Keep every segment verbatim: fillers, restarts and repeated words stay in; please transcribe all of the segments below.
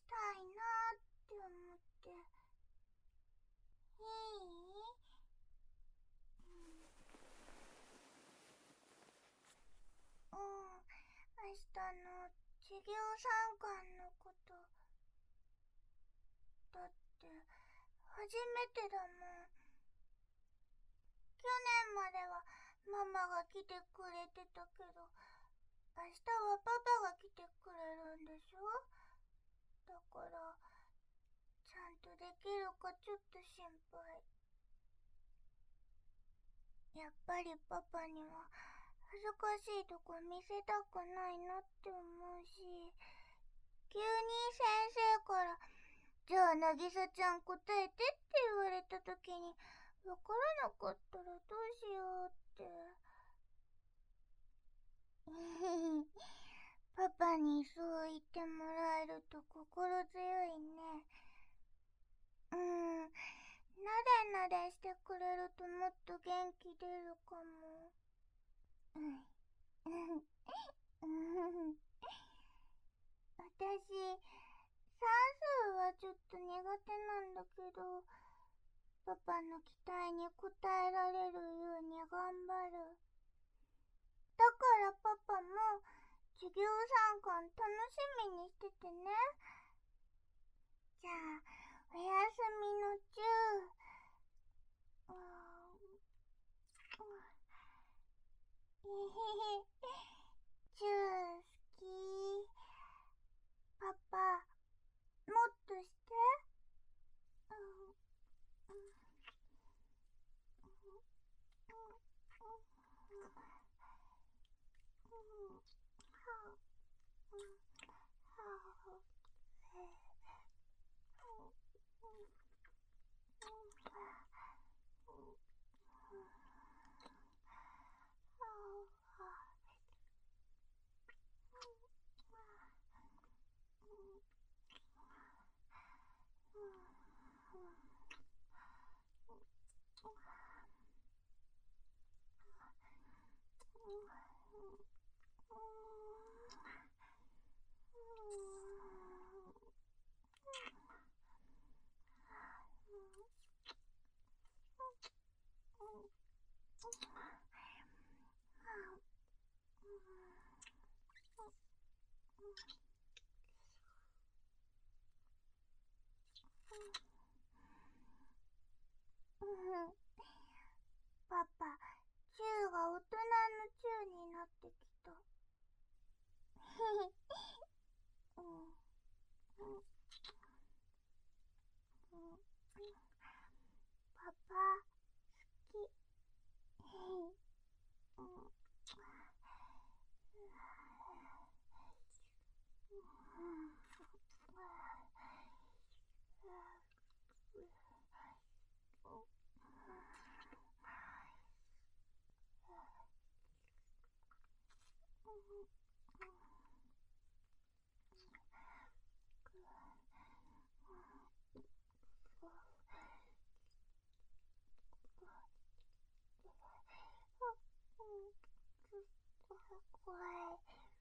たいなって思って。いい？うん、明日の授業参観のこと。だって初めてだもん。去年まではママが来てくれてたけど、明日はパパが来てくれるんでしょ？だからちゃんとできるかちょっと心配。やっぱりパパには恥ずかしいとこ見せたくないなって思うし、急に先生からじゃあなぎさちゃん答えてって言われた時にわからなかったらどうしようって。パパにそう言ってもらえると心強いね。うーん、なでなでしてくれるともっと元気出るかも。うん。私、算数はちょっと苦手なんだけど、パパの期待に応えられるように頑張る。だからパパも授業参観楽しみにしててね。じゃあ、おやすみのチュー。うーん。えへへ。チュー好き。パパ、もっとして。うん。うん。パパ、チューが大人のチューになってきた。うんうんうん、パパ、好き。うん。怖い。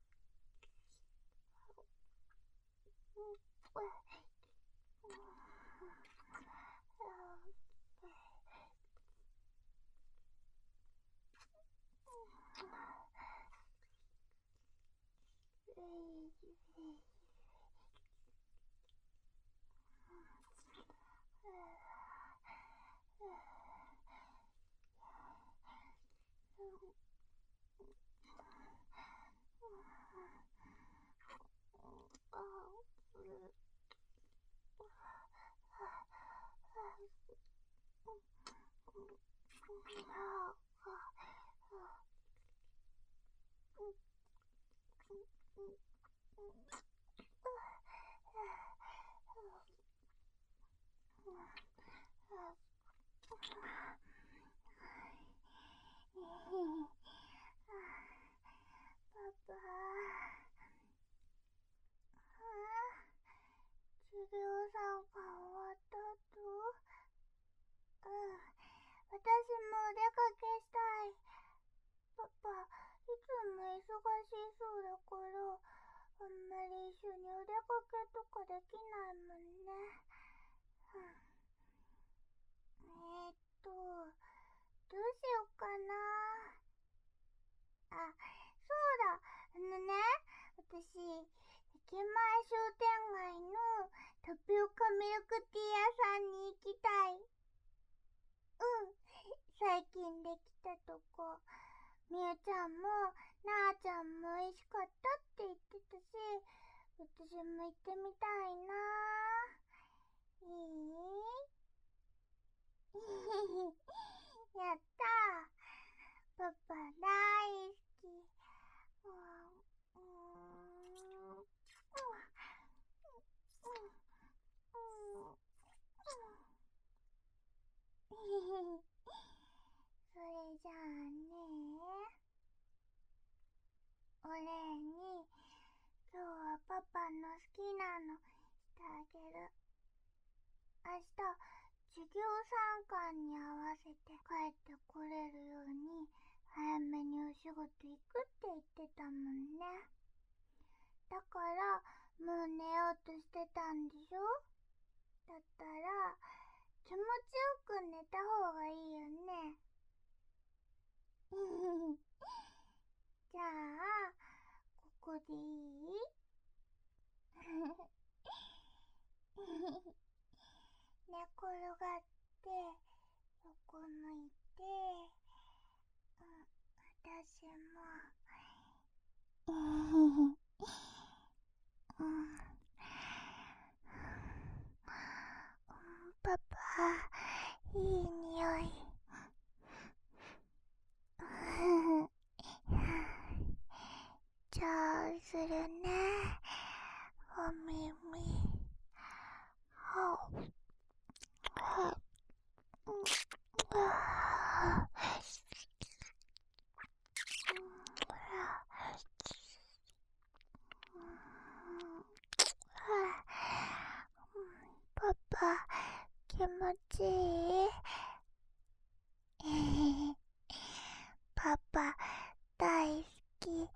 パパ、授業参観終わった後、うん、私もお出かけしたい。パパ、いつも忙しそうだから、明あんまり一緒にお出かけとかできないもんね。えーっと、どうしようかな。あ、そうだ。あのね、私、駅前商店街のタピオカミルクティー屋さんに行きたい。うん。最近できたとこ。みゆちゃんもなあちゃんも美味しかったって言ってたし、私も行ってみたいな。いいやったー。パパ大好き。うん、うん、うん、うん、それじゃあね、お礼に今日はパパの好きなのしてあげる。明日授業参観に合わせて帰ってこれるように早めにお仕事行くって言ってたもんね。だからもう寝ようとしてたんでしょ。だったら気持ちよく寝た方がいいよね。じゃあここでいい？寝転がって横向いて、うん、私もうん、パパいい匂い。じゃあするね。お耳ほはパパ気持ちいい？パパ大好き。うん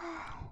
はあ